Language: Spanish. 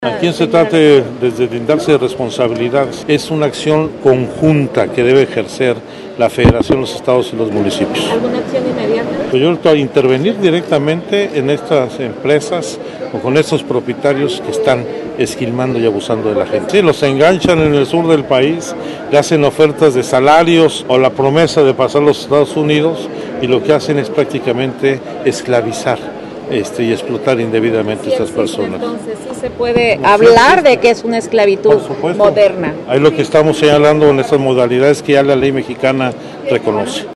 Aquí se trata de deslindarse de responsabilidades. Es una acción conjunta que debe ejercer la Federación, los estados y los municipios. ¿Alguna acción inmediata? Pues yo a intervenir directamente en estas empresas o con estos propietarios que están esquilmando y abusando de la gente. Sí, los enganchan en el sur del país, le hacen ofertas de salarios o la promesa de pasar a los Estados Unidos y lo que hacen es prácticamente esclavizar y explotar indebidamente a estas personas. Entonces sí se puede hablar de que es una esclavitud moderna. Ahí lo que estamos señalando en estas modalidades que ya la ley mexicana reconoce.